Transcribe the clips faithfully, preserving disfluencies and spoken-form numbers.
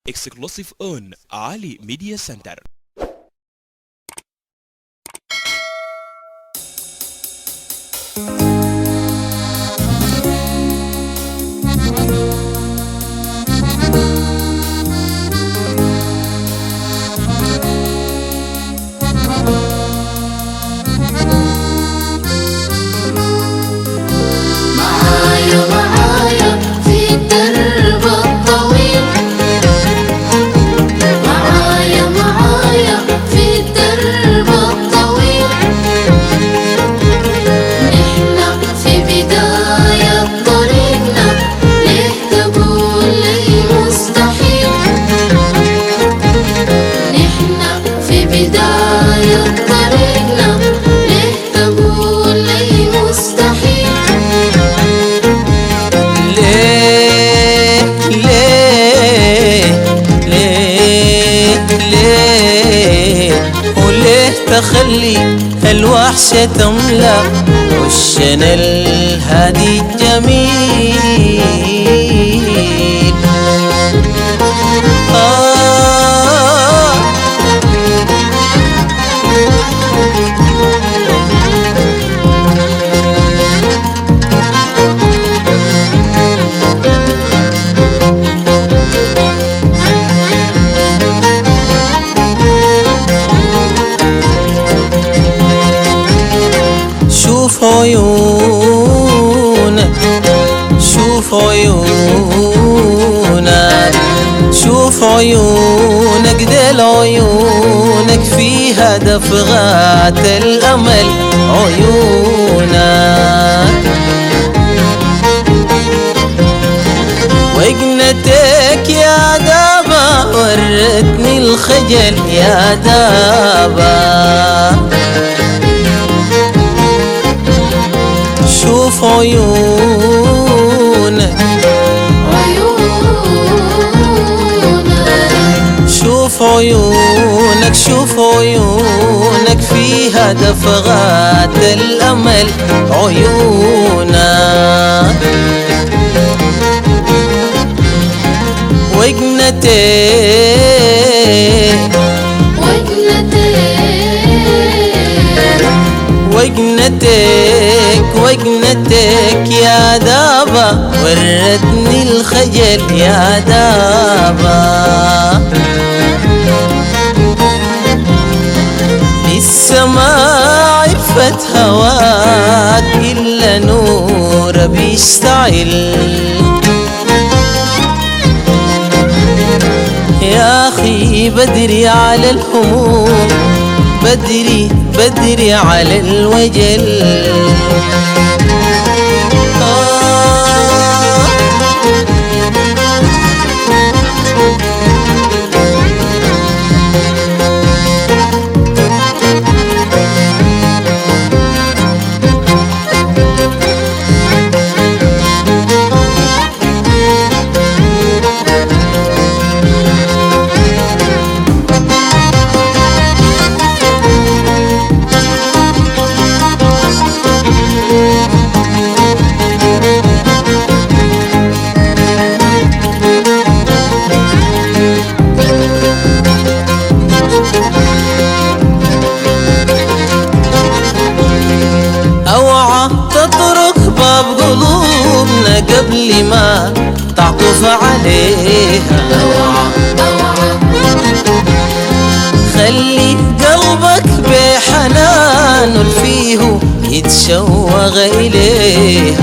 exclusive on Ali Media Center. تخلي الوحشة تملأ وشنا الهادي الجميل. آه شوف عيونك شوف عيونك شوف عيونك دل عيونك فيها دفغات الأمل عيونك وجنتك يا دابا ورتني الخجل يا دابا. شوف عيونك شوف عيونك شوف عيونك فيها دفغات الأمل عيونك وجنتك وجنتك وجنتك يا دابا ورتني الخجل يا دابا. لسه ما عفت هواك إلا نور بيشتعل يا أخي بدري على الهموم بدري بدري على الوجل. آه قلوبنا قبل ما تعطف عليها. خلي قلبك بحنان فيه يتشوق إليها.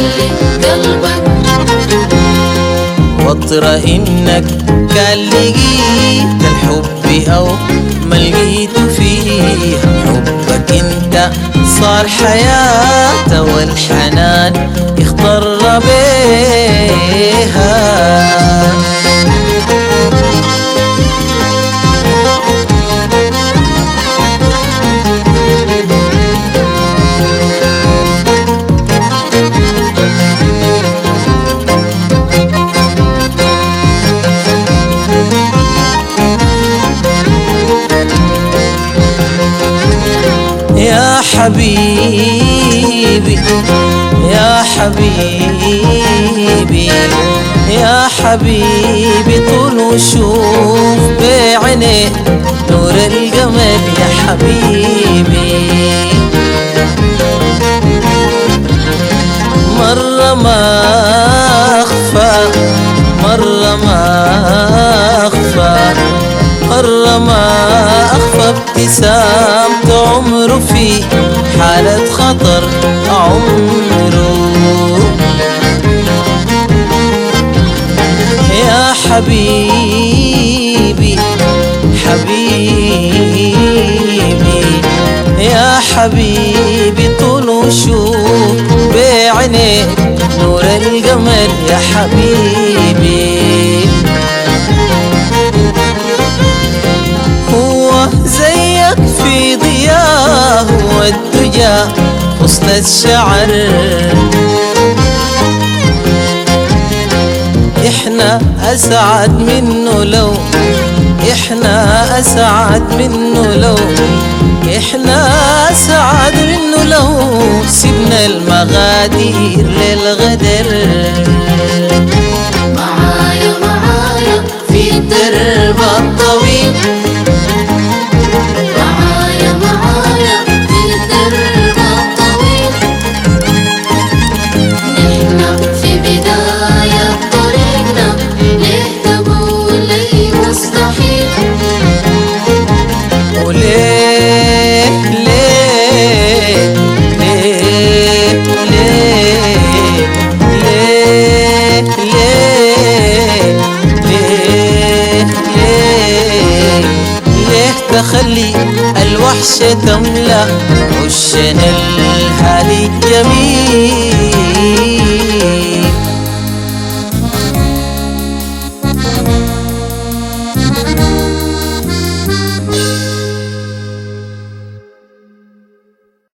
واطرى إنك كان لقيت الحب أو ما لقيت فيها. حبك انت صار حياته والحنان يخضر بيها. يا حبيبي يا حبيبي يا حبيبي طول وشوق مرة ما أخفى ابتسامته عمره في حالة خطر عمره. يا حبيبي حبيبي يا حبيبي طول وشوف بعينيك نور القمر يا حبيبي. هو زيك في ضياه والدجى وسط الشعر، احنا اسعد منه لو احنا اسعد منه لو احنا اسعد منه لو سيبنا المغادير للغدر. معايا معايا في الدرب الطويل، معايا معايا في الدرب الطويل، نحنا في بداية طريقنا ليه تقول لي مستحيل؟ وليه ليه ليه ليه ليه ليه ليه ليه ليه تخلي الوحشة تملأ وشنا الهادي جميل؟